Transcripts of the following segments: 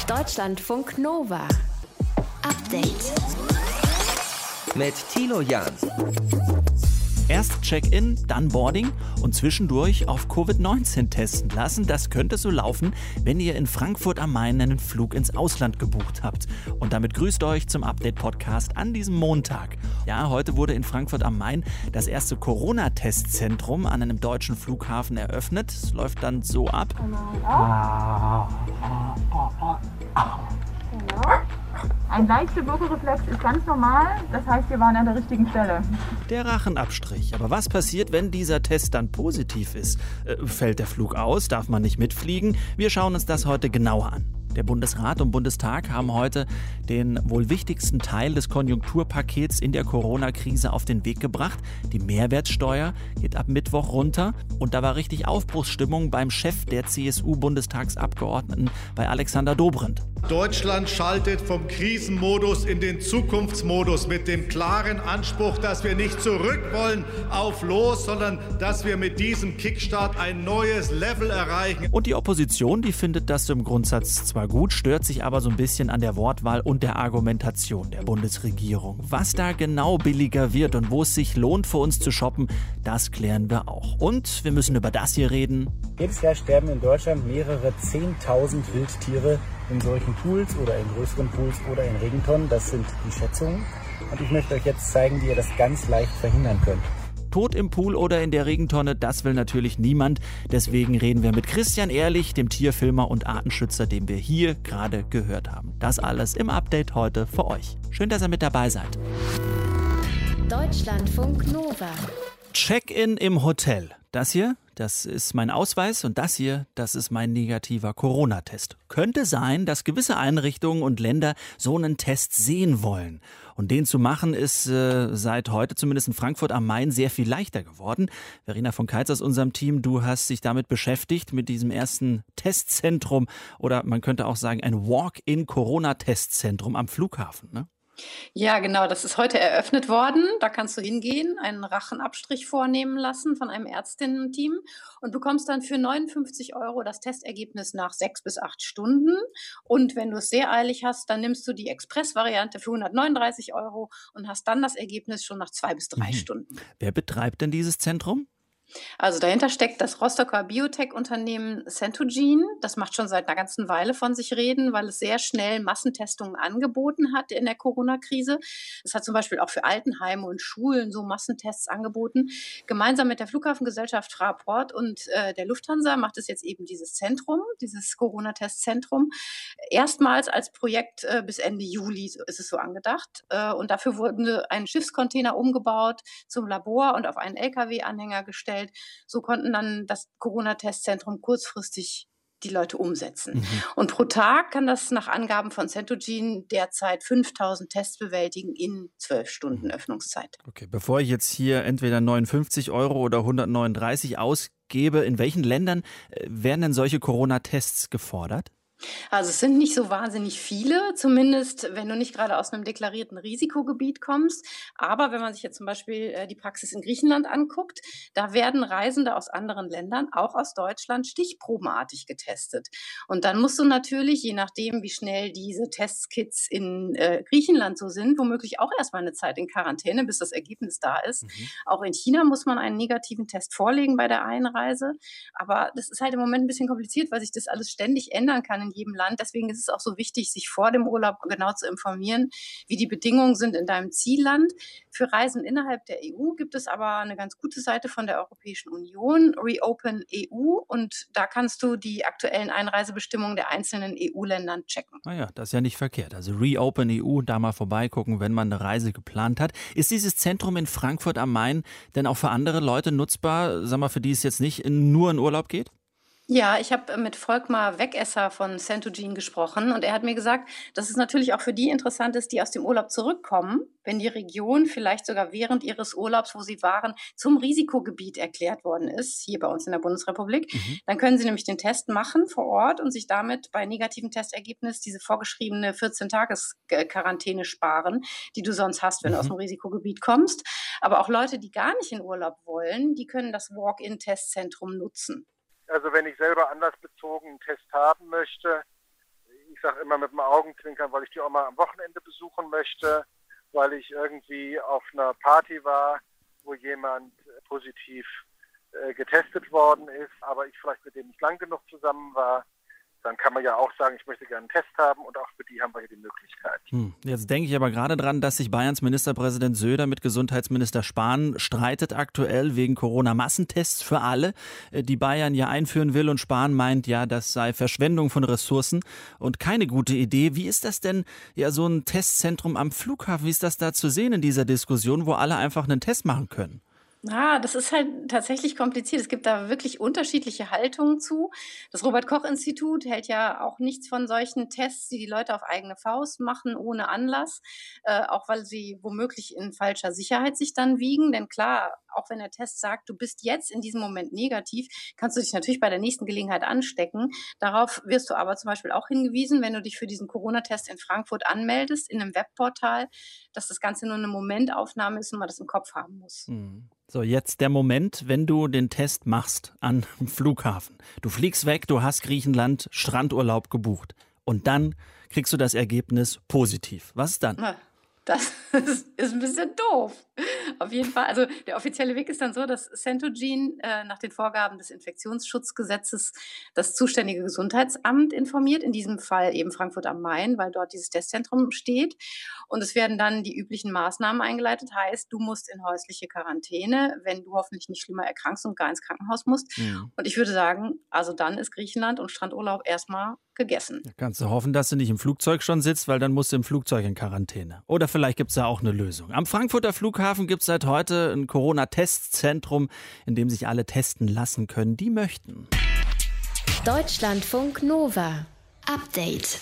Deutschlandfunk Nova. Update. Mit Thilo Jahn. Erst Check-in, dann Boarding und zwischendurch auf Covid-19 testen lassen. Das könnte so laufen, wenn ihr in Frankfurt am Main einen Flug ins Ausland gebucht habt. Und damit grüßt euch zum Update-Podcast an diesem Montag. Ja, heute wurde in Frankfurt am Main das erste Corona-Testzentrum an einem deutschen Flughafen eröffnet. Es läuft dann so ab. Ein leichter Würgereflex ist ganz normal, das heißt, wir waren an der richtigen Stelle. Der Rachenabstrich. Aber was passiert, wenn dieser Test dann positiv ist? Fällt der Flug aus? Darf man nicht mitfliegen? Wir schauen uns das heute genauer an. Der Bundesrat und Bundestag haben heute den wohl wichtigsten Teil des Konjunkturpakets in der Corona-Krise auf den Weg gebracht. Die Mehrwertsteuer geht ab Mittwoch runter. Und da war richtig Aufbruchsstimmung beim Chef der CSU-Bundestagsabgeordneten, bei Alexander Dobrindt. Deutschland schaltet vom Krisenmodus in den Zukunftsmodus mit dem klaren Anspruch, dass wir nicht zurück wollen auf Los, sondern dass wir mit diesem Kickstart ein neues Level erreichen. Und die Opposition, die findet das im Grundsatz zwar gut, stört sich aber so ein bisschen an der Wortwahl und der Argumentation der Bundesregierung. Was da genau billiger wird und wo es sich lohnt für uns zu shoppen, das klären wir auch. Und wir müssen über das hier reden. Jedes Jahr sterben in Deutschland mehrere 10.000 Wildtiere in solchen Pools oder in größeren Pools oder in Regentonnen. Das sind die Schätzungen. Und ich möchte euch jetzt zeigen, wie ihr das ganz leicht verhindern könnt. Tod im Pool oder in der Regentonne, das will natürlich niemand. Deswegen reden wir mit Christian Ehrlich, dem Tierfilmer und Artenschützer, den wir hier gerade gehört haben. Das alles im Update heute für euch. Schön, dass ihr mit dabei seid. Deutschlandfunk Nova. Check-in im Hotel. Das hier, das ist mein Ausweis und das hier, das ist mein negativer Corona-Test. Könnte sein, dass gewisse Einrichtungen und Länder so einen Test sehen wollen. Und den zu machen ist seit heute, zumindest in Frankfurt am Main, sehr viel leichter geworden. Verena von Keitz aus unserem Team, du hast dich damit beschäftigt, mit diesem ersten Testzentrum oder man könnte auch sagen ein Walk-in-Corona-Testzentrum am Flughafen, ne? Ja, genau, das ist heute eröffnet worden. Da kannst du hingehen, einen Rachenabstrich vornehmen lassen von einem Ärztinnen-Team und bekommst dann für 59 € das Testergebnis nach 6 bis 8 Stunden. Und wenn du es sehr eilig hast, dann nimmst du die Express-Variante für 139 € und hast dann das Ergebnis schon nach 2 bis 3 Stunden. Wer betreibt denn dieses Zentrum? Also dahinter steckt das Rostocker Biotech-Unternehmen Centogene. Das macht schon seit einer ganzen Weile von sich reden, weil es sehr schnell Massentestungen angeboten hat in der Corona-Krise. Es hat zum Beispiel auch für Altenheime und Schulen so Massentests angeboten. Gemeinsam mit der Flughafengesellschaft Fraport und der Lufthansa macht es jetzt eben dieses Zentrum, dieses Corona-Testzentrum. Erstmals als Projekt bis Ende Juli ist es so angedacht. Und dafür wurde ein Schiffscontainer umgebaut zum Labor und auf einen LKW-Anhänger gestellt. So konnten dann das Corona-Testzentrum kurzfristig die Leute umsetzen. Und pro Tag kann das nach Angaben von Centogene derzeit 5.000 Tests bewältigen in 12 Stunden Öffnungszeit. Okay, bevor ich jetzt hier entweder 59 € oder 139 ausgebe, in welchen Ländern werden denn solche Corona-Tests gefordert? Also es sind nicht so wahnsinnig viele, zumindest wenn du nicht gerade aus einem deklarierten Risikogebiet kommst. Aber wenn man sich jetzt zum Beispiel die Praxis in Griechenland anguckt, da werden Reisende aus anderen Ländern, auch aus Deutschland, stichprobenartig getestet. Und dann musst du natürlich, je nachdem, wie schnell diese Testkits in Griechenland so sind, womöglich auch erstmal eine Zeit in Quarantäne, bis das Ergebnis da ist. Auch in China muss man einen negativen Test vorlegen bei der Einreise. Aber das ist halt im Moment ein bisschen kompliziert, weil sich das alles ständig ändern kann in jedem Land. Deswegen ist es auch so wichtig, sich vor dem Urlaub genau zu informieren, wie die Bedingungen sind in deinem Zielland. Für Reisen innerhalb der EU gibt es aber eine ganz gute Seite von der Europäischen Union, Reopen EU, und da kannst du die aktuellen Einreisebestimmungen der einzelnen EU-Ländern checken. Ah ja, das ist ja nicht verkehrt. Also Reopen EU, da mal vorbeigucken, wenn man eine Reise geplant hat. Ist dieses Zentrum in Frankfurt am Main denn auch für andere Leute nutzbar, sag mal, für die es jetzt nicht nur in Urlaub geht? Ja, ich habe mit Volkmar Wegesser von Centogene gesprochen und er hat mir gesagt, dass es natürlich auch für die interessant ist, die aus dem Urlaub zurückkommen, wenn die Region vielleicht sogar während ihres Urlaubs, wo sie waren, zum Risikogebiet erklärt worden ist, hier bei uns in der Bundesrepublik. Dann können sie nämlich den Test machen vor Ort und sich damit bei negativem Testergebnis diese vorgeschriebene 14-Tages-Quarantäne sparen, die du sonst hast, wenn du aus dem Risikogebiet kommst. Aber auch Leute, die gar nicht in Urlaub wollen, die können das Walk-in-Testzentrum nutzen. Also wenn ich selber anlassbezogen einen Test haben möchte, ich ich sage immer mit dem Augenzwinkern, weil ich die Oma am Wochenende besuchen möchte, weil ich irgendwie auf einer Party war, wo jemand positiv getestet worden ist, aber ich vielleicht mit dem nicht lang genug zusammen war. Dann kann man ja auch sagen, ich möchte gerne einen Test haben und auch für die haben wir hier die Möglichkeit. Jetzt denke ich aber gerade dran, dass sich Bayerns Ministerpräsident Söder mit Gesundheitsminister Spahn streitet aktuell wegen Corona-Massentests für alle, die Bayern ja einführen will, und Spahn meint ja, das sei Verschwendung von Ressourcen und keine gute Idee. Wie ist das denn, ja, so ein Testzentrum am Flughafen, wie ist das da zu sehen in dieser Diskussion, wo alle einfach einen Test machen können? Das ist halt tatsächlich kompliziert. Es gibt da wirklich unterschiedliche Haltungen zu. Das Robert-Koch-Institut hält ja auch nichts von solchen Tests, die Leute auf eigene Faust machen, ohne Anlass, auch weil sie womöglich in falscher Sicherheit sich dann wiegen. Denn klar, auch wenn der Test sagt, du bist jetzt in diesem Moment negativ, kannst du dich natürlich bei der nächsten Gelegenheit anstecken. Darauf wirst du aber zum Beispiel auch hingewiesen, wenn du dich für diesen Corona-Test in Frankfurt anmeldest, in einem Webportal, dass das Ganze nur eine Momentaufnahme ist und man das im Kopf haben muss. So, jetzt der Moment, wenn du den Test machst am Flughafen. Du fliegst weg, du hast Griechenland Strandurlaub gebucht und dann kriegst du das Ergebnis positiv. Was ist dann? Das ist ein bisschen doof. Auf jeden Fall. Also der offizielle Weg ist dann so, dass Centogene nach den Vorgaben des Infektionsschutzgesetzes das zuständige Gesundheitsamt informiert, in diesem Fall eben Frankfurt am Main, weil dort dieses Testzentrum steht. Und es werden dann die üblichen Maßnahmen eingeleitet. Heißt, du musst in häusliche Quarantäne, wenn du hoffentlich nicht schlimmer erkrankst und gar ins Krankenhaus musst. Und ich würde sagen, also dann ist Griechenland und Strandurlaub erstmal gegessen. Da kannst du hoffen, dass du nicht im Flugzeug schon sitzt, weil dann musst du im Flugzeug in Quarantäne. Oder vielleicht gibt es da auch eine Lösung. Am Frankfurter Flughafen gibt es seit heute ein Corona-Testzentrum, in dem sich alle testen lassen können, die möchten. Deutschlandfunk Nova. Update.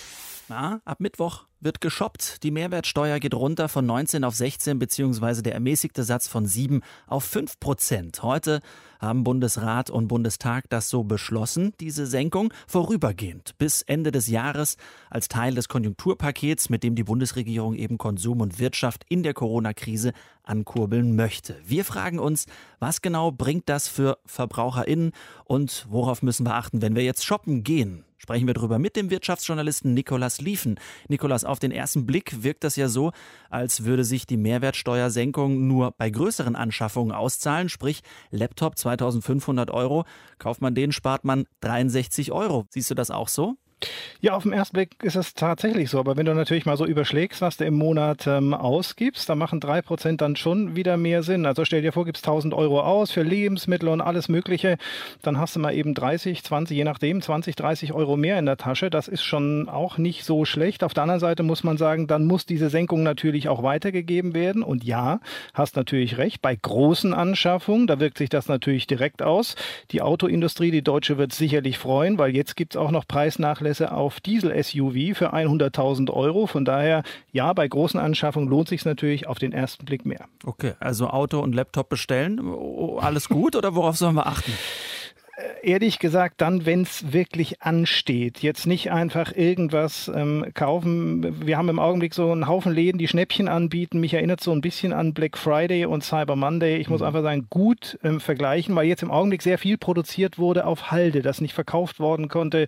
Ab Mittwoch wird geshoppt. Die Mehrwertsteuer geht runter von 19 auf 16 bzw. der ermäßigte Satz von 7 auf 5%. Heute haben Bundesrat und Bundestag das so beschlossen, diese Senkung vorübergehend bis Ende des Jahres als Teil des Konjunkturpakets, mit dem die Bundesregierung eben Konsum und Wirtschaft in der Corona-Krise ankurbeln möchte. Wir fragen uns, was genau bringt das für VerbraucherInnen und worauf müssen wir achten, wenn wir jetzt shoppen gehen? Sprechen wir darüber mit dem Wirtschaftsjournalisten Nikolaus Liefen. Nikolaus, auf den ersten Blick wirkt das ja so, als würde sich die Mehrwertsteuersenkung nur bei größeren Anschaffungen auszahlen, sprich Laptop 2.500 €. Kauft man den, spart man 63 €. Siehst du das auch so? Ja, auf den ersten Blick ist es tatsächlich so. Aber wenn du natürlich mal so überschlägst, was du im Monat ausgibst, dann machen 3% dann schon wieder mehr Sinn. Also stell dir vor, gibst 1.000 € aus für Lebensmittel und alles Mögliche. Dann hast du mal eben 30, 20, je nachdem, 20, 30 € mehr in der Tasche. Das ist schon auch nicht so schlecht. Auf der anderen Seite muss man sagen, dann muss diese Senkung natürlich auch weitergegeben werden. Und ja, hast natürlich recht, bei großen Anschaffungen, da wirkt sich das natürlich direkt aus. Die Autoindustrie, die deutsche, wird sicherlich freuen, weil jetzt gibt es auch noch Preisnachlässe auf Diesel-SUV für 100.000 €. Von daher, ja, bei großen Anschaffungen lohnt sich natürlich auf den ersten Blick mehr. Okay, also Auto und Laptop bestellen, alles gut oder worauf sollen wir achten? Ehrlich gesagt, dann, wenn es wirklich ansteht. Jetzt nicht einfach irgendwas kaufen. Wir haben im Augenblick so einen Haufen Läden, die Schnäppchen anbieten. Mich erinnert so ein bisschen an Black Friday und Cyber Monday. Ich muss einfach sagen, gut vergleichen, weil jetzt im Augenblick sehr viel produziert wurde auf Halde, das nicht verkauft worden konnte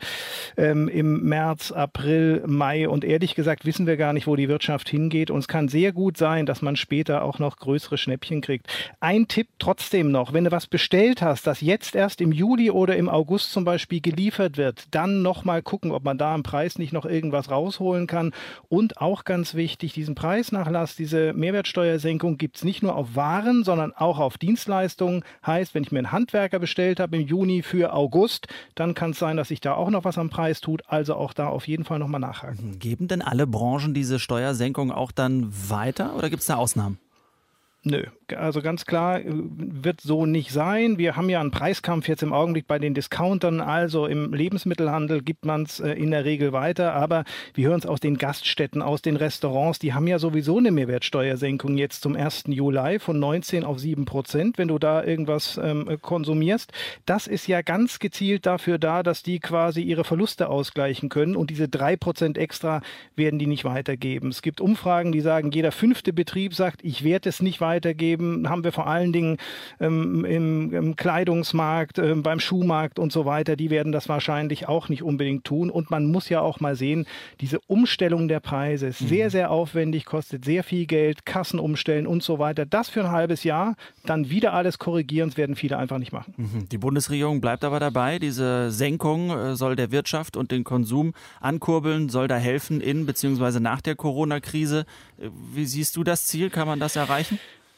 im März, April, Mai. Und ehrlich gesagt wissen wir gar nicht, wo die Wirtschaft hingeht. Und es kann sehr gut sein, dass man später auch noch größere Schnäppchen kriegt. Ein Tipp trotzdem noch, wenn du was bestellt hast, das jetzt erst im Juli oder im August zum Beispiel geliefert wird, dann nochmal gucken, ob man da am Preis nicht noch irgendwas rausholen kann. Und auch ganz wichtig, diesen Preisnachlass, diese Mehrwertsteuersenkung gibt es nicht nur auf Waren, sondern auch auf Dienstleistungen. Heißt, wenn ich mir einen Handwerker bestellt habe im Juni für August, dann kann es sein, dass sich da auch noch was am Preis tut. Also auch da auf jeden Fall nochmal nachhaken. Geben denn alle Branchen diese Steuersenkung auch dann weiter oder gibt es da Ausnahmen? Nö, also ganz klar wird so nicht sein. Wir haben ja einen Preiskampf jetzt im Augenblick bei den Discountern, also im Lebensmittelhandel gibt man es in der Regel weiter, aber wir hören es aus den Gaststätten, aus den Restaurants, die haben ja sowieso eine Mehrwertsteuersenkung jetzt zum 1. Juli von 19 auf 7%, wenn du da irgendwas konsumierst. Das ist ja ganz gezielt dafür da, dass die quasi ihre Verluste ausgleichen können und diese 3% extra werden die nicht weitergeben. Es gibt Umfragen, die sagen, jeder 5. Betrieb sagt, ich werde es nicht weitergeben. weitergeben, haben wir vor allen Dingen im Kleidungsmarkt, beim Schuhmarkt und so weiter. Die werden das wahrscheinlich auch nicht unbedingt tun. Und man muss ja auch mal sehen, diese Umstellung der Preise ist sehr, sehr aufwendig, kostet sehr viel Geld, Kassen umstellen und so weiter. Das für ein halbes Jahr, dann wieder alles korrigieren, das werden viele einfach nicht machen. Die Bundesregierung bleibt aber dabei. Diese Senkung soll der Wirtschaft und den Konsum ankurbeln, soll da helfen in bzw. nach der Corona-Krise. Wie siehst du das Ziel? Kann man das erreichen?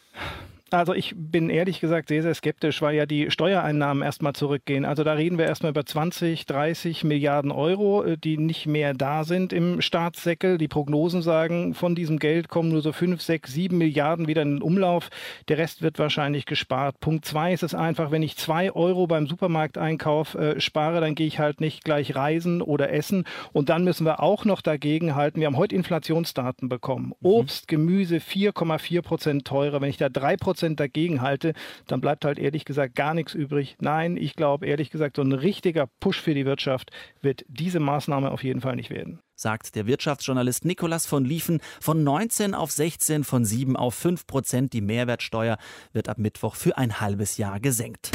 Also ich bin ehrlich gesagt sehr, sehr skeptisch, weil ja die Steuereinnahmen erstmal zurückgehen. Also da reden wir erstmal über 20, 30 Milliarden Euro, die nicht mehr da sind im Staatssäckel. Die Prognosen sagen, von diesem Geld kommen nur so 5, 6, 7 Milliarden wieder in den Umlauf. Der Rest wird wahrscheinlich gespart. Punkt 2 ist es einfach, wenn ich 2 Euro beim Supermarkteinkauf spare, dann gehe ich halt nicht gleich reisen oder essen. Und dann müssen wir auch noch dagegen halten. Wir haben heute Inflationsdaten bekommen. Obst, Gemüse 4,4% teurer. Wenn ich da 3% dagegen halte, dann bleibt halt ehrlich gesagt gar nichts übrig. Nein, ich glaube ehrlich gesagt, so ein richtiger Push für die Wirtschaft wird diese Maßnahme auf jeden Fall nicht werden. Sagt der Wirtschaftsjournalist Nicolas von Lieven. Von 19 auf 16, von 7 auf 5%. Die Mehrwertsteuer wird ab Mittwoch für ein halbes Jahr gesenkt.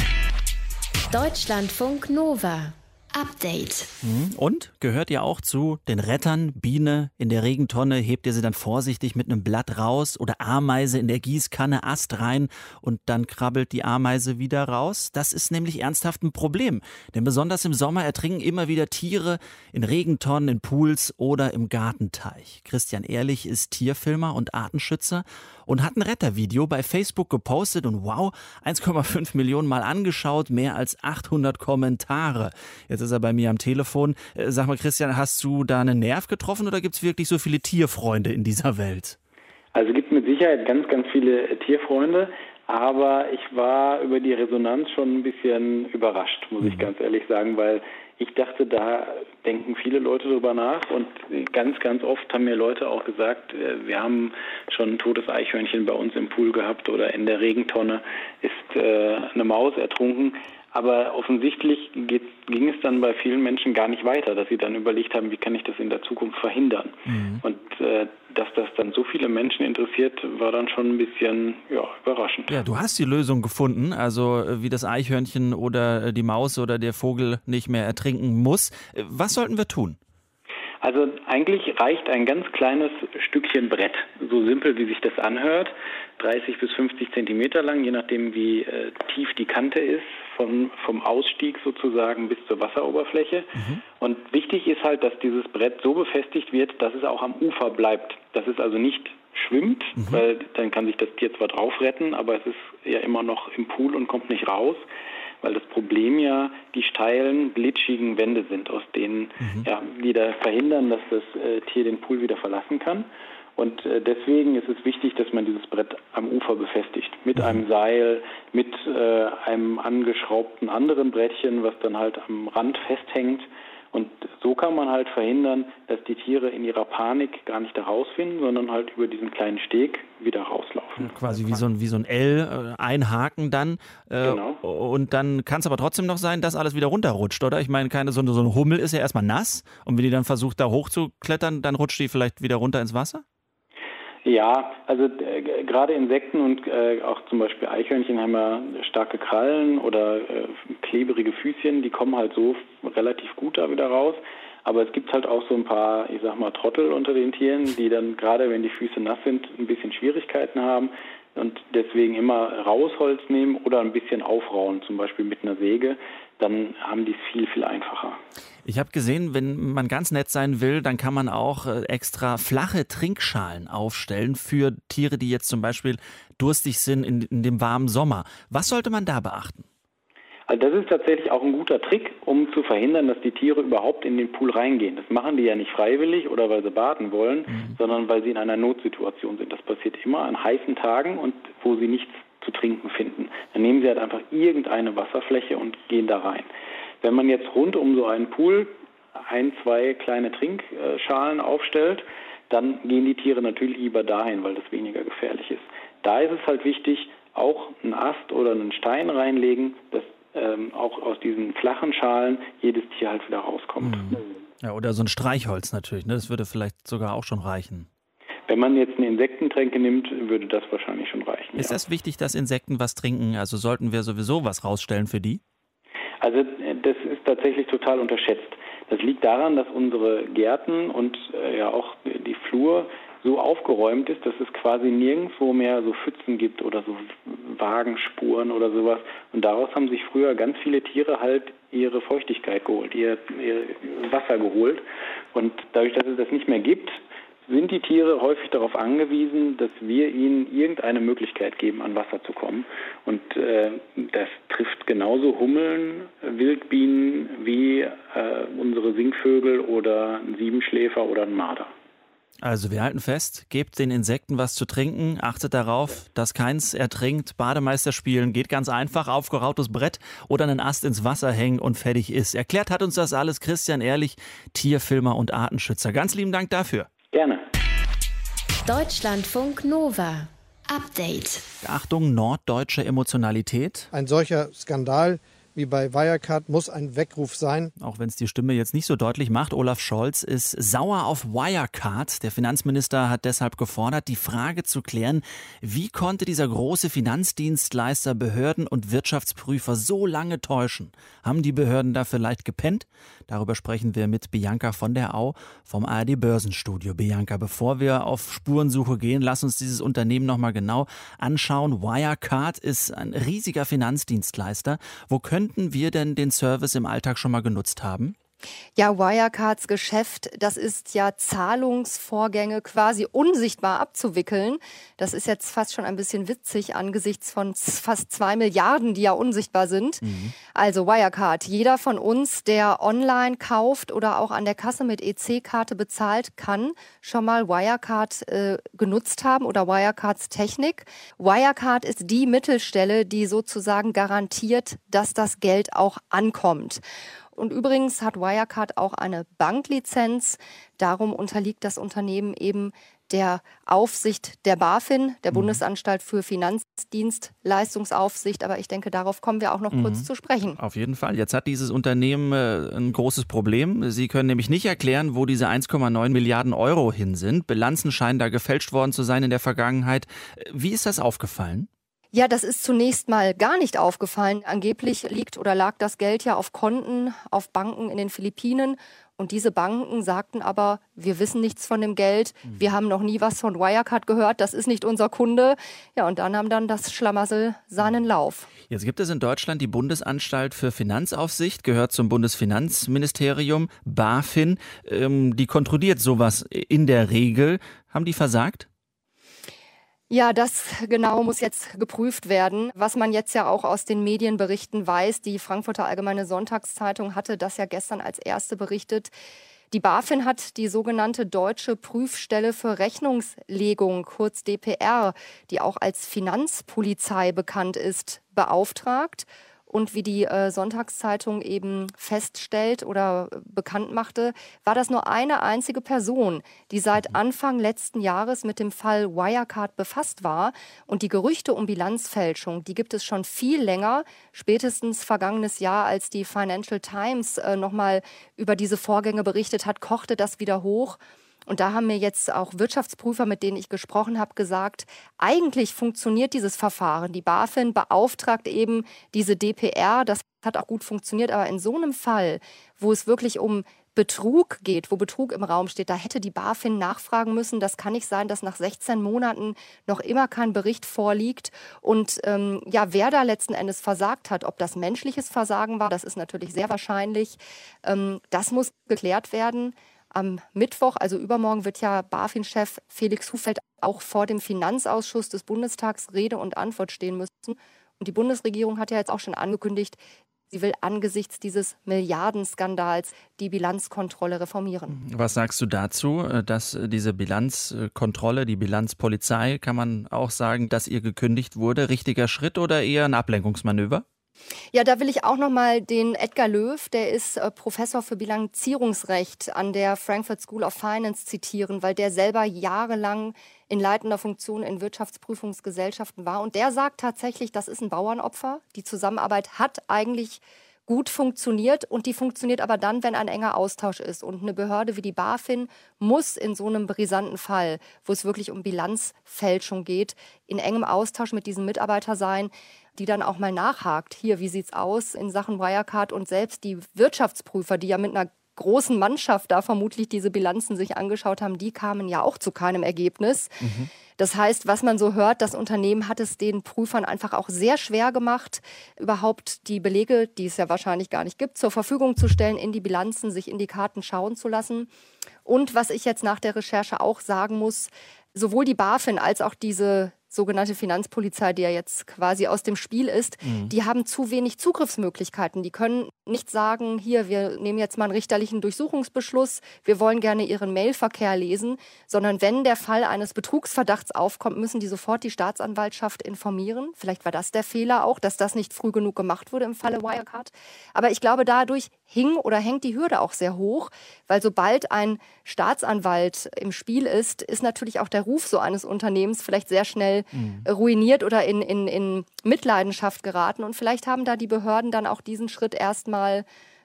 Deutschlandfunk Nova. Update. Und gehört ihr auch zu den Rettern? Biene in der Regentonne, hebt ihr sie dann vorsichtig mit einem Blatt raus, oder Ameise in der Gießkanne, Ast rein und dann krabbelt die Ameise wieder raus? Das ist nämlich ernsthaft ein Problem, denn besonders im Sommer ertrinken immer wieder Tiere in Regentonnen, in Pools oder im Gartenteich. Christian Ehrlich ist Tierfilmer und Artenschützer und hat ein Rettervideo bei Facebook gepostet und wow, 1,5 Millionen Mal angeschaut, mehr als 800 Kommentare. Jetzt ist er bei mir am Telefon. Sag mal, Christian, hast du da einen Nerv getroffen oder gibt es wirklich so viele Tierfreunde in dieser Welt? Also es gibt mit Sicherheit ganz, ganz viele Tierfreunde, aber ich war über die Resonanz schon ein bisschen überrascht, muss ich ganz ehrlich sagen, weil ich dachte, da denken viele Leute drüber nach und ganz, ganz oft haben mir Leute auch gesagt, wir haben schon ein totes Eichhörnchen bei uns im Pool gehabt oder in der Regentonne ist eine Maus ertrunken. Aber offensichtlich ging es dann bei vielen Menschen gar nicht weiter, dass sie dann überlegt haben, wie kann ich das in der Zukunft verhindern. Und dass das dann so viele Menschen interessiert, war dann schon ein bisschen überraschend. Ja, du hast die Lösung gefunden, also wie das Eichhörnchen oder die Maus oder der Vogel nicht mehr ertrinken muss. Was sollten wir tun? Also eigentlich reicht ein ganz kleines Stückchen Brett, so simpel wie sich das anhört, 30 bis 50 Zentimeter lang, je nachdem wie tief die Kante ist, vom Ausstieg sozusagen bis zur Wasseroberfläche. Und wichtig ist halt, dass dieses Brett so befestigt wird, dass es auch am Ufer bleibt, dass es also nicht schwimmt, weil dann kann sich das Tier zwar drauf retten, aber es ist ja immer noch im Pool und kommt nicht raus. Weil das Problem ja die steilen, glitschigen Wände sind, aus denen die da verhindern, dass das Tier den Pool wieder verlassen kann. Und deswegen ist es wichtig, dass man dieses Brett am Ufer befestigt. Mit einem Seil, mit einem angeschraubten anderen Brettchen, was dann halt am Rand festhängt. Und so kann man halt verhindern, dass die Tiere in ihrer Panik gar nicht da rausfinden, sondern halt über diesen kleinen Steg wieder rauslaufen. Quasi wie so ein L einhaken dann. Genau. Und dann kann es aber trotzdem noch sein, dass alles wieder runterrutscht, oder? Ich meine, so ein Hummel ist ja erstmal nass und wenn die dann versucht, da hochzuklettern, dann rutscht die vielleicht wieder runter ins Wasser? Ja, also gerade Insekten und auch zum Beispiel Eichhörnchen haben ja starke Krallen oder klebrige Füßchen, die kommen halt so relativ gut da wieder raus. Aber es gibt halt auch so ein paar, ich sag mal, Trottel unter den Tieren, die dann gerade, wenn die Füße nass sind, ein bisschen Schwierigkeiten haben und deswegen immer Rausholz nehmen oder ein bisschen aufrauen, zum Beispiel mit einer Säge. Dann haben die es viel, viel einfacher. Ich habe gesehen, wenn man ganz nett sein will, dann kann man auch extra flache Trinkschalen aufstellen für Tiere, die jetzt zum Beispiel durstig sind in dem warmen Sommer. Was sollte man da beachten? Also das ist tatsächlich auch ein guter Trick, um zu verhindern, dass die Tiere überhaupt in den Pool reingehen. Das machen die ja nicht freiwillig oder weil sie baden wollen, sondern weil sie in einer Notsituation sind. Das passiert immer an heißen Tagen und wo sie nichts zu trinken finden. Dann nehmen sie halt einfach irgendeine Wasserfläche und gehen da rein. Wenn man jetzt rund um so einen Pool 1, 2 kleine Trinkschalen aufstellt, dann gehen die Tiere natürlich lieber dahin, weil das weniger gefährlich ist. Da ist es halt wichtig, auch einen Ast oder einen Stein reinlegen, dass auch aus diesen flachen Schalen jedes Tier halt wieder rauskommt. Ja, oder so ein Streichholz natürlich, ne? Das würde vielleicht sogar auch schon reichen. Wenn man jetzt eine Insektentränke nimmt, würde das wahrscheinlich schon reichen. Ist das wichtig, dass Insekten was trinken? Also sollten wir sowieso was rausstellen für die? Also das ist tatsächlich total unterschätzt. Das liegt daran, dass unsere Gärten und auch die Flur so aufgeräumt ist, dass es quasi nirgendwo mehr so Pfützen gibt oder so Wagenspuren oder sowas. Und daraus haben sich früher ganz viele Tiere halt ihre Feuchtigkeit geholt, ihr Wasser geholt. Und dadurch, dass es das nicht mehr gibt, sind die Tiere häufig darauf angewiesen, dass wir ihnen irgendeine Möglichkeit geben, an Wasser zu kommen. Und das trifft genauso Hummeln, Wildbienen wie unsere Singvögel oder ein Siebenschläfer oder ein Marder. Also wir halten fest, gebt den Insekten was zu trinken, achtet darauf, dass keins ertrinkt. Bademeister spielen geht ganz einfach, aufgerautes Brett oder einen Ast ins Wasser hängen und fertig ist. Erklärt hat uns das alles Christian Ehrlich, Tierfilmer und Artenschützer. Ganz lieben Dank dafür. Gerne. Deutschlandfunk Nova. Update. Achtung, norddeutsche Emotionalität. Ein solcher Skandal wie bei Wirecard muss ein Weckruf sein. Auch wenn es die Stimme jetzt nicht so deutlich macht, Olaf Scholz ist sauer auf Wirecard. Der Finanzminister hat deshalb gefordert, die Frage zu klären, wie konnte dieser große Finanzdienstleister Behörden und Wirtschaftsprüfer so lange täuschen? Haben die Behörden da vielleicht gepennt? Darüber sprechen wir mit Bianca von der Au vom ARD Börsenstudio. Bianca, bevor wir auf Spurensuche gehen, lass uns dieses Unternehmen nochmal genau anschauen. Wirecard ist ein riesiger Finanzdienstleister. Wo könnten wir denn den Service im Alltag schon mal genutzt haben? Ja, Wirecards Geschäft, das ist ja Zahlungsvorgänge quasi unsichtbar abzuwickeln. Das ist jetzt fast schon ein bisschen witzig angesichts von fast 2 Milliarden, die ja unsichtbar sind. Also Wirecard, jeder von uns, der online kauft oder auch an der Kasse mit EC-Karte bezahlt, kann schon mal Wirecard genutzt haben oder Wirecards Technik. Wirecard ist die Mittelstelle, die sozusagen garantiert, dass das Geld auch ankommt. Und übrigens hat Wirecard auch eine Banklizenz. Darum unterliegt das Unternehmen eben der Aufsicht der BaFin, der Bundesanstalt für Finanzdienstleistungsaufsicht. Aber ich denke, darauf kommen wir auch noch kurz zu sprechen. Auf jeden Fall. Jetzt hat dieses Unternehmen ein großes Problem. Sie können nämlich nicht erklären, wo diese 1,9 Milliarden Euro hin sind. Bilanzen scheinen da gefälscht worden zu sein in der Vergangenheit. Wie ist das aufgefallen? Ja, das ist zunächst mal gar nicht aufgefallen. Angeblich liegt oder lag das Geld ja auf Konten, auf Banken in den Philippinen. Und diese Banken sagten aber, wir wissen nichts von dem Geld. Wir haben noch nie was von Wirecard gehört. Das ist nicht unser Kunde. Ja, und dann nahm dann das Schlamassel seinen Lauf. Jetzt gibt es in Deutschland die Bundesanstalt für Finanzaufsicht, gehört zum Bundesfinanzministerium, BaFin. Die kontrolliert sowas in der Regel. Haben die versagt? Ja, das genau muss jetzt geprüft werden. Was man jetzt ja auch aus den Medienberichten weiß, die Frankfurter Allgemeine Sonntagszeitung hatte das ja gestern als erste berichtet. Die BaFin hat die sogenannte Deutsche Prüfstelle für Rechnungslegung, kurz DPR, die auch als Finanzpolizei bekannt ist, beauftragt. Und wie die Sonntagszeitung eben feststellt oder bekannt machte, war das nur eine einzige Person, die seit Anfang letzten Jahres mit dem Fall Wirecard befasst war. Und die Gerüchte um Bilanzfälschung, die gibt es schon viel länger. Spätestens vergangenes Jahr, als die Financial Times nochmal über diese Vorgänge berichtet hat, kochte das wieder hoch. Und da haben mir jetzt auch Wirtschaftsprüfer, mit denen ich gesprochen habe, gesagt, eigentlich funktioniert dieses Verfahren. Die BaFin beauftragt eben diese DPR, das hat auch gut funktioniert, aber in so einem Fall, wo es wirklich um Betrug geht, wo Betrug im Raum steht, da hätte die BaFin nachfragen müssen. Das kann nicht sein, dass nach 16 Monaten noch immer kein Bericht vorliegt. Und wer da letzten Endes versagt hat, ob das menschliches Versagen war, das ist natürlich sehr wahrscheinlich. Das muss geklärt werden. Am Mittwoch, also übermorgen, wird ja BaFin-Chef Felix Hufeld auch vor dem Finanzausschuss des Bundestags Rede und Antwort stehen müssen. Und die Bundesregierung hat ja jetzt auch schon angekündigt, sie will angesichts dieses Milliardenskandals die Bilanzkontrolle reformieren. Was sagst du dazu, dass diese Bilanzkontrolle, die Bilanzpolizei, kann man auch sagen, dass ihr gekündigt wurde? Richtiger Schritt oder eher ein Ablenkungsmanöver? Ja, da will ich auch noch mal den Edgar Löw, der ist Professor für Bilanzierungsrecht an der Frankfurt School of Finance zitieren, weil der selber jahrelang in leitender Funktion in Wirtschaftsprüfungsgesellschaften war. Und der sagt tatsächlich, das ist ein Bauernopfer. Die Zusammenarbeit hat eigentlich gut funktioniert und die funktioniert aber dann, wenn ein enger Austausch ist. Und eine Behörde wie die BaFin muss in so einem brisanten Fall, wo es wirklich um Bilanzfälschung geht, in engem Austausch mit diesem Mitarbeiter sein, die dann auch mal nachhakt. Hier, wie sieht's aus in Sachen Wirecard? Und selbst die Wirtschaftsprüfer, die ja mit einer großen Mannschaft da vermutlich diese Bilanzen sich angeschaut haben, die kamen ja auch zu keinem Ergebnis. Das heißt, was man so hört, das Unternehmen hat es den Prüfern einfach auch sehr schwer gemacht, überhaupt die Belege, die es ja wahrscheinlich gar nicht gibt, zur Verfügung zu stellen, in die Bilanzen, sich in die Karten schauen zu lassen. Und was ich jetzt nach der Recherche auch sagen muss, sowohl die BaFin als auch diese sogenannte Finanzpolizei, die ja jetzt quasi aus dem Spiel ist, die haben zu wenig Zugriffsmöglichkeiten. Die können nicht sagen, hier, wir nehmen jetzt mal einen richterlichen Durchsuchungsbeschluss, wir wollen gerne Ihren Mailverkehr lesen, sondern wenn der Fall eines Betrugsverdachts aufkommt, müssen die sofort die Staatsanwaltschaft informieren. Vielleicht war das der Fehler auch, dass das nicht früh genug gemacht wurde im Falle Wirecard. Aber ich glaube, dadurch hängt die Hürde auch sehr hoch, weil sobald ein Staatsanwalt im Spiel ist natürlich auch der Ruf so eines Unternehmens vielleicht sehr schnell ruiniert oder in Mitleidenschaft geraten. Und vielleicht haben da die Behörden dann auch diesen Schritt erstmal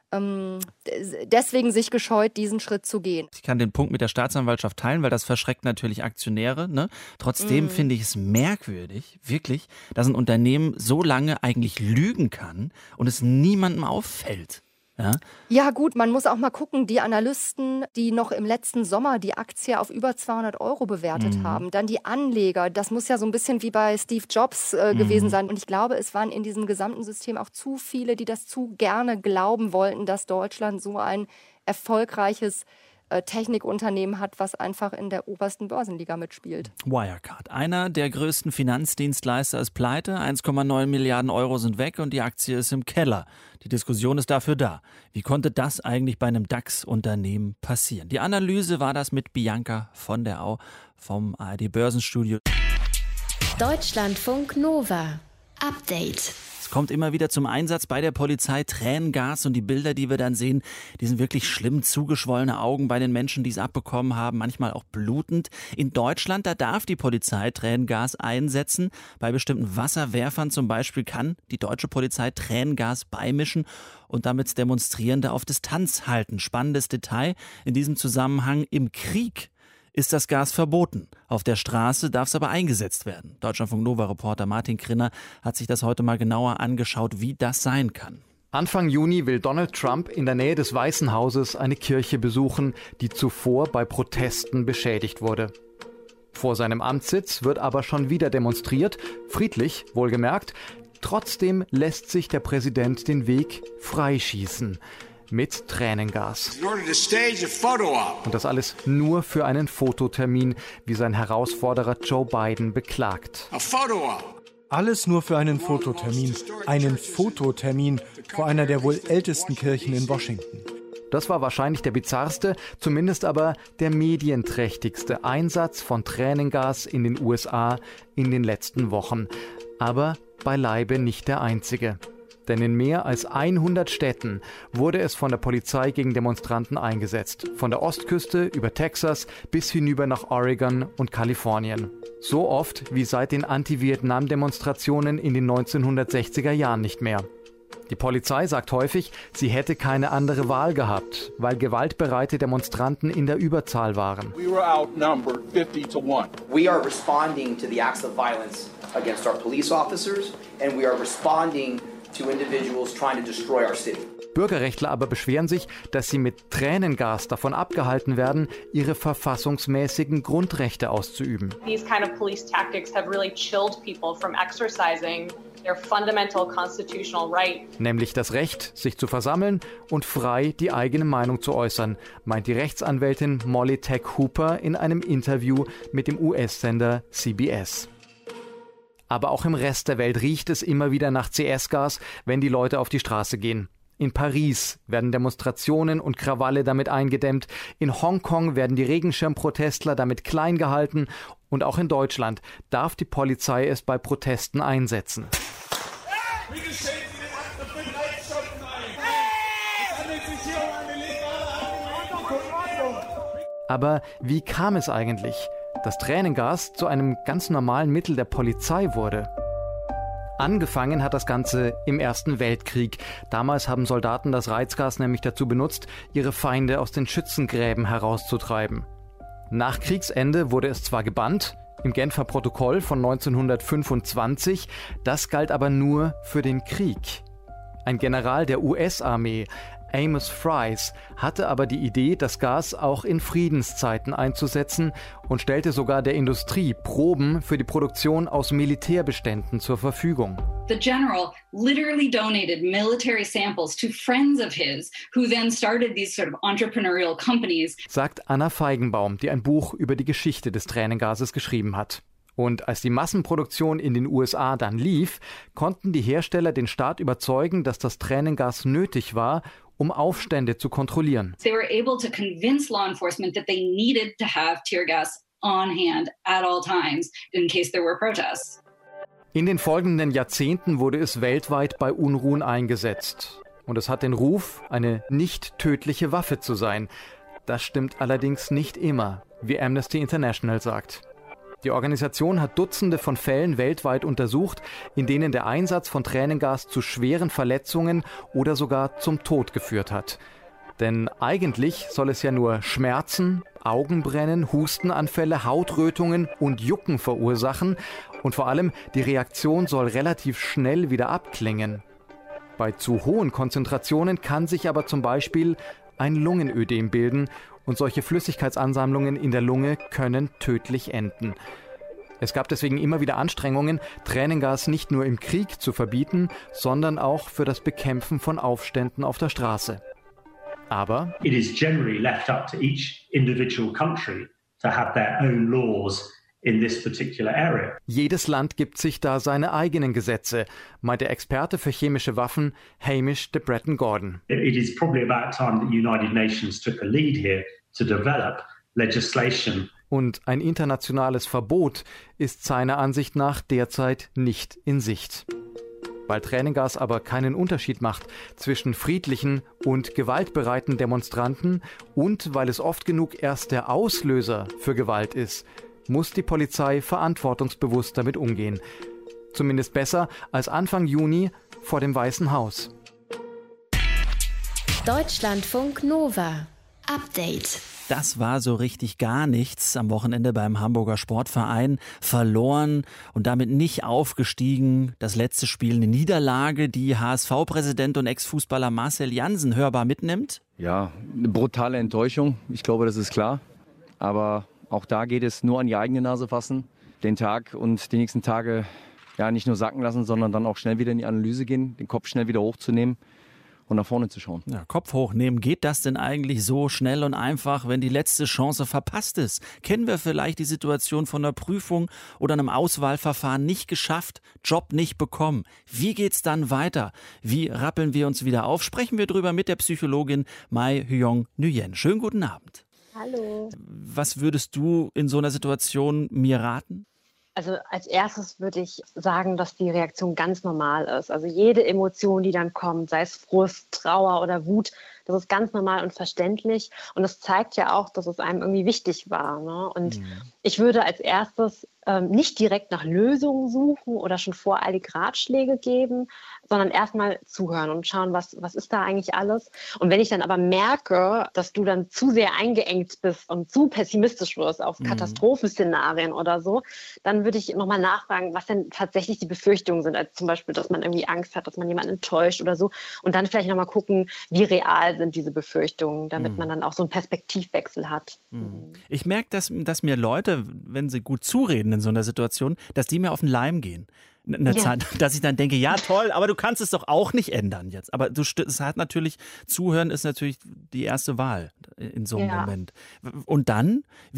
deswegen sich gescheut, diesen Schritt zu gehen. Ich kann den Punkt mit der Staatsanwaltschaft teilen, weil das verschreckt natürlich Aktionäre. Ne? Trotzdem finde ich es merkwürdig, wirklich, dass ein Unternehmen so lange eigentlich lügen kann und es niemandem auffällt. Ja gut, man muss auch mal gucken, die Analysten, die noch im letzten Sommer die Aktie auf über 200 € bewertet haben, dann die Anleger, das muss ja so ein bisschen wie bei Steve Jobs gewesen sein. Und ich glaube, es waren in diesem gesamten System auch zu viele, die das zu gerne glauben wollten, dass Deutschland so ein erfolgreiches Technikunternehmen hat, was einfach in der obersten Börsenliga mitspielt. Wirecard, einer der größten Finanzdienstleister, ist pleite, 1,9 Milliarden € sind weg und die Aktie ist im Keller. Die Diskussion ist dafür da. Wie konnte das eigentlich bei einem DAX-Unternehmen passieren? Die Analyse war das mit Bianca von der Au vom ARD Börsenstudio. Deutschlandfunk Nova. Update. Es kommt immer wieder zum Einsatz bei der Polizei Tränengas und die Bilder, die wir dann sehen, die sind wirklich schlimm, zugeschwollene Augen bei den Menschen, die es abbekommen haben, manchmal auch blutend. In Deutschland, da darf die Polizei Tränengas einsetzen. Bei bestimmten Wasserwerfern zum Beispiel kann die deutsche Polizei Tränengas beimischen und damit Demonstrierende auf Distanz halten. Spannendes Detail in diesem Zusammenhang: im Krieg ist das Gas verboten. Auf der Straße darf es aber eingesetzt werden. Deutschlandfunk-Nova-Reporter Martin Krinner hat sich das heute mal genauer angeschaut, wie das sein kann. Anfang Juni will Donald Trump in der Nähe des Weißen Hauses eine Kirche besuchen, die zuvor bei Protesten beschädigt wurde. Vor seinem Amtssitz wird aber schon wieder demonstriert, friedlich, wohlgemerkt. Trotzdem lässt sich der Präsident den Weg freischießen. Mit Tränengas. Und das alles nur für einen Fototermin, wie sein Herausforderer Joe Biden beklagt. Alles nur für einen Fototermin. Einen Fototermin vor einer der wohl ältesten Kirchen in Washington. Das war wahrscheinlich der bizarrste, zumindest aber der medienträchtigste Einsatz von Tränengas in den USA in den letzten Wochen. Aber beileibe nicht der einzige. Denn in mehr als 100 Städten wurde es von der Polizei gegen Demonstranten eingesetzt. Von der Ostküste über Texas bis hinüber nach Oregon und Kalifornien. So oft wie seit den Anti-Vietnam-Demonstrationen in den 1960er Jahren nicht mehr. Die Polizei sagt häufig, sie hätte keine andere Wahl gehabt, weil gewaltbereite Demonstranten in der Überzahl waren. We were outnumbered 50-1. We are responding to the acts of violence against our police officers and we are responding to individuals trying to destroy our city. Bürgerrechtler aber beschweren sich, dass sie mit Tränengas davon abgehalten werden, ihre verfassungsmäßigen Grundrechte auszuüben. These kind of police tactics have really chilled people from exercising their fundamental constitutional right. Nämlich das Recht, sich zu versammeln und frei die eigene Meinung zu äußern, meint die Rechtsanwältin Molly Tech Hooper in einem Interview mit dem US-Sender CBS. Aber auch im Rest der Welt riecht es immer wieder nach CS-Gas, wenn die Leute auf die Straße gehen. In Paris werden Demonstrationen und Krawalle damit eingedämmt. In Hongkong werden die Regenschirmprotestler damit klein gehalten. Und auch in Deutschland darf die Polizei es bei Protesten einsetzen. Aber wie kam es eigentlich, dass Tränengas zu einem ganz normalen Mittel der Polizei wurde? Angefangen hat das Ganze im Ersten Weltkrieg. Damals haben Soldaten das Reizgas nämlich dazu benutzt, ihre Feinde aus den Schützengräben herauszutreiben. Nach Kriegsende wurde es zwar gebannt, im Genfer Protokoll von 1925, das galt aber nur für den Krieg. Ein General der US-Armee, Amos Fries, hatte aber die Idee, das Gas auch in Friedenszeiten einzusetzen und stellte sogar der Industrie Proben für die Produktion aus Militärbeständen zur Verfügung. The general literally donated military samples to friends of his, who then started these sort of entrepreneurial companies. Sagt Anna Feigenbaum, die ein Buch über die Geschichte des Tränengases geschrieben hat. Und als die Massenproduktion in den USA dann lief, konnten die Hersteller den Staat überzeugen, dass das Tränengas nötig war, um Aufstände zu kontrollieren. They were able to convince law enforcement that they needed to have tear gas on hand at all times in case there were protests. In den folgenden Jahrzehnten wurde es weltweit bei Unruhen eingesetzt. Und es hat den Ruf, eine nicht tödliche Waffe zu sein. Das stimmt allerdings nicht immer, wie Amnesty International sagt. Die Organisation hat Dutzende von Fällen weltweit untersucht, in denen der Einsatz von Tränengas zu schweren Verletzungen oder sogar zum Tod geführt hat. Denn eigentlich soll es ja nur Schmerzen, Augenbrennen, Hustenanfälle, Hautrötungen und Jucken verursachen und vor allem die Reaktion soll relativ schnell wieder abklingen. Bei zu hohen Konzentrationen kann sich aber zum Beispiel ein Lungenödem bilden und solche Flüssigkeitsansammlungen in der Lunge können tödlich enden. Es gab deswegen immer wieder Anstrengungen, Tränengas nicht nur im Krieg zu verbieten, sondern auch für das Bekämpfen von Aufständen auf der Straße. Aber it is generally left up to each individual country to have their own laws in this particular area. Jedes Land gibt sich da seine eigenen Gesetze, meint der Experte für chemische Waffen Hamish de Bretton-Gordon. It is probably about time that the United Nations took a lead here to develop legislation. Und ein internationales Verbot ist seiner Ansicht nach derzeit nicht in Sicht. Weil Tränengas aber keinen Unterschied macht zwischen friedlichen und gewaltbereiten Demonstranten und weil es oft genug erst der Auslöser für Gewalt ist, muss die Polizei verantwortungsbewusst damit umgehen. Zumindest besser als Anfang Juni vor dem Weißen Haus. Deutschlandfunk Nova. Update. Das war so richtig gar nichts am Wochenende beim Hamburger Sportverein. Verloren und damit nicht aufgestiegen. Das letzte Spiel eine Niederlage, die HSV-Präsident und Ex-Fußballer Marcel Jansen hörbar mitnimmt. Ja, eine brutale Enttäuschung. Ich glaube, das ist klar. Aber auch da geht es nur an die eigene Nase fassen. Den Tag und die nächsten Tage ja nicht nur sacken lassen, sondern dann auch schnell wieder in die Analyse gehen, den Kopf schnell wieder hochzunehmen und nach vorne zu schauen. Ja, Kopf hochnehmen, geht das denn eigentlich so schnell und einfach, wenn die letzte Chance verpasst ist? Kennen wir vielleicht die Situation von einer Prüfung oder einem Auswahlverfahren nicht geschafft, Job nicht bekommen? Wie geht's dann weiter? Wie rappeln wir uns wieder auf? Sprechen wir drüber mit der Psychologin Mai Hyong Nguyen. Schönen guten Abend. Hallo. Was würdest du in so einer Situation mir raten? Also als erstes würde ich sagen, dass die Reaktion ganz normal ist. Also jede Emotion, die dann kommt, sei es Frust, Trauer oder Wut, das ist ganz normal und verständlich. Und das zeigt ja auch, dass es einem irgendwie wichtig war. Ne? Und ich würde als erstes nicht direkt nach Lösungen suchen oder schon voreilig Ratschläge geben, sondern erstmal zuhören und schauen, was ist da eigentlich alles. Und wenn ich dann aber merke, dass du dann zu sehr eingeengt bist und zu pessimistisch wirst auf Katastrophenszenarien oder so, dann würde ich nochmal nachfragen, was denn tatsächlich die Befürchtungen sind. Also zum Beispiel, dass man irgendwie Angst hat, dass man jemanden enttäuscht oder so. Und dann vielleicht nochmal gucken, wie real sind diese Befürchtungen, damit man dann auch so einen Perspektivwechsel hat. Ich merke, dass mir Leute, wenn sie gut zureden in so einer Situation, dass die mir auf den Leim gehen. Zeit, dass ich dann denke, ja toll, aber du kannst es doch auch nicht ändern jetzt. Aber es hat natürlich, Zuhören ist natürlich die erste Wahl in so einem Moment. Und dann,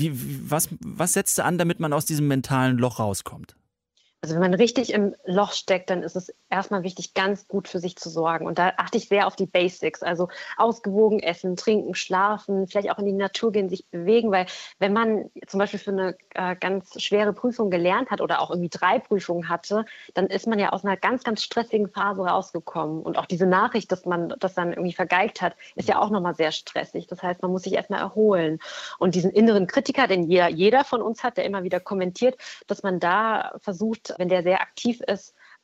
was setzt du an, damit man aus diesem mentalen Loch rauskommt? Also wenn man richtig im Loch steckt, dann ist es erstmal wichtig, ganz gut für sich zu sorgen. Und da achte ich sehr auf die Basics, also ausgewogen essen, trinken, schlafen, vielleicht auch in die Natur gehen, sich bewegen. Weil wenn man zum Beispiel für eine ganz schwere Prüfung gelernt hat oder auch irgendwie 3 Prüfungen hatte, dann ist man ja aus einer ganz, ganz stressigen Phase rausgekommen. Und auch diese Nachricht, dass man das dann irgendwie vergeigt hat, ist ja auch nochmal sehr stressig. Das heißt, man muss sich erstmal erholen. Und diesen inneren Kritiker, den jeder von uns hat, der immer wieder kommentiert, dass man da versucht, wenn der sehr aktiv ist,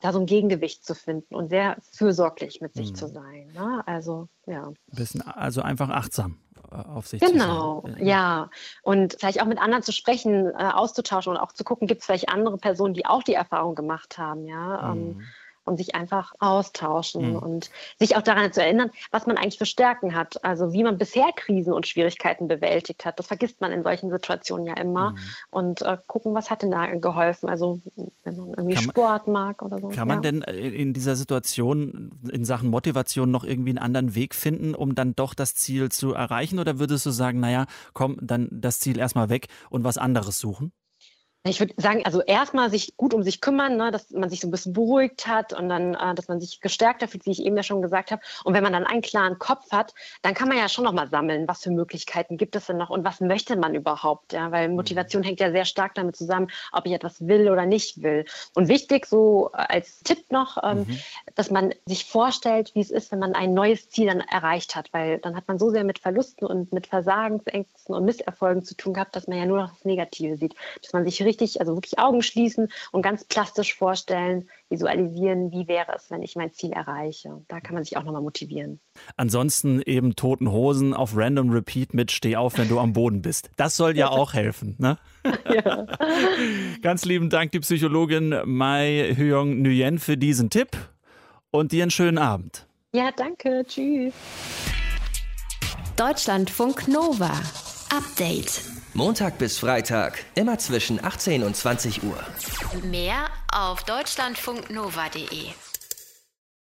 da so ein Gegengewicht zu finden und sehr fürsorglich mit sich zu sein. Ne? Also, ja. Also einfach achtsam auf sich Genau, zu sein. ja. Und vielleicht auch mit anderen zu sprechen, auszutauschen und auch zu gucken, gibt es vielleicht andere Personen, die auch die Erfahrung gemacht haben, ja. Und sich einfach austauschen und sich auch daran zu erinnern, was man eigentlich für Stärken hat. Also wie man bisher Krisen und Schwierigkeiten bewältigt hat. Das vergisst man in solchen Situationen ja immer. Und gucken, was hat denn da geholfen. Also wenn man irgendwie Sport mag oder so. Kann man denn in dieser Situation in Sachen Motivation noch irgendwie einen anderen Weg finden, um dann doch das Ziel zu erreichen? Oder würdest du sagen, naja, komm, dann das Ziel erstmal weg und was anderes suchen? Ich würde sagen, also erstmal sich gut um sich kümmern, ne, dass man sich so ein bisschen beruhigt hat und dann, dass man sich gestärkter fühlt, wie ich eben ja schon gesagt habe. Und wenn man dann einen klaren Kopf hat, dann kann man ja schon noch mal sammeln, was für Möglichkeiten gibt es denn noch und was möchte man überhaupt, ja, weil Motivation hängt ja sehr stark damit zusammen, ob ich etwas will oder nicht will. Und wichtig, so als Tipp noch, dass man sich vorstellt, wie es ist, wenn man ein neues Ziel dann erreicht hat, weil dann hat man so sehr mit Verlusten und mit Versagensängsten und Misserfolgen zu tun gehabt, dass man ja nur noch das Negative sieht, dass man sich also wirklich Augen schließen und ganz plastisch vorstellen, visualisieren, wie wäre es, wenn ich mein Ziel erreiche. Da kann man sich auch nochmal motivieren. Ansonsten eben Toten Hosen auf Random Repeat mit Steh auf, wenn du am Boden bist. Das soll ja auch helfen, ne? Ja. Ganz lieben Dank, die Psychologin Mai Hyung Nguyen, für diesen Tipp und dir einen schönen Abend. Ja, danke. Tschüss. Deutschlandfunk Nova. Update. Montag bis Freitag, immer zwischen 18 und 20 Uhr. Mehr auf deutschlandfunknova.de.